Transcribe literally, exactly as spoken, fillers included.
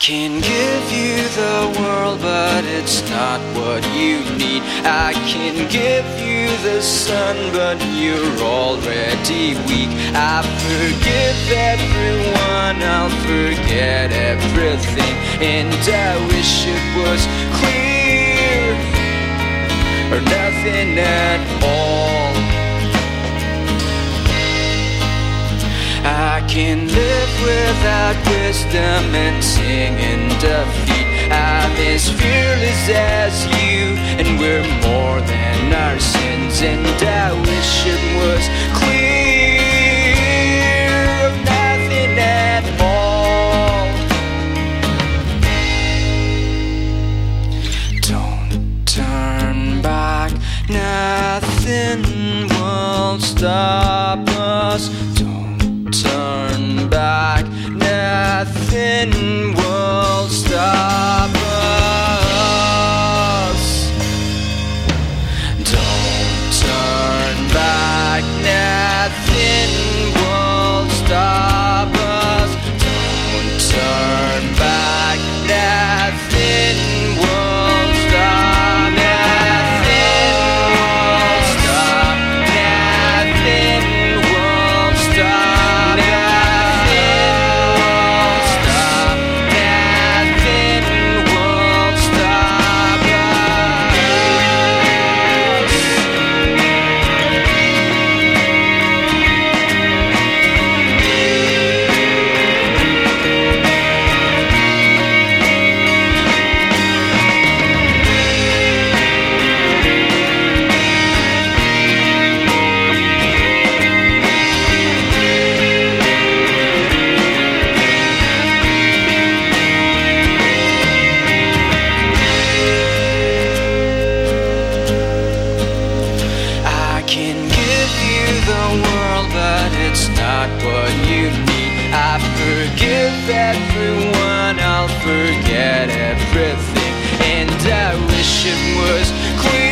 can give you the world, but it's not what you need. I can give you the sun, but you're already weak. I forgive everyone, I'll forget everything, and I wish it was clear, or nothing at all. I can live without wisdom and sing in defeat. I'm as fearless as you, and we're more than our sins, and I wish it was clear, or nothing at all. Don't turn back, nothing will stop us. Turn back, nothing will stop us. Don't turn back, nothing will stop us. Don't turn back, nothing will stop. Nothing will stop. Nothing will stop. What you need. I forgive everyone, I'll forget everything, and I wish it was clear.